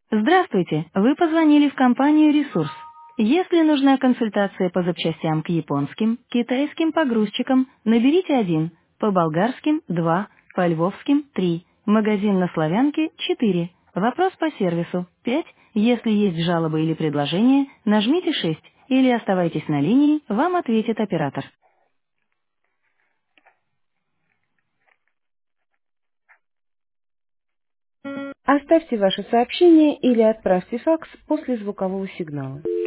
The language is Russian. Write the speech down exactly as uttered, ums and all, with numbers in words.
Здравствуйте, вы позвонили в компанию «Ресурс». Если нужна консультация по запчастям к японским, китайским погрузчикам, наберите один, по болгарским– два, по львовским– три, магазин на Славянке– четыре, вопрос по сервису– пять, если есть жалобы или предложения, нажмите шесть или оставайтесь на линии, вам ответит оператор. Оставьте ваше сообщение или отправьте факс после звукового сигнала.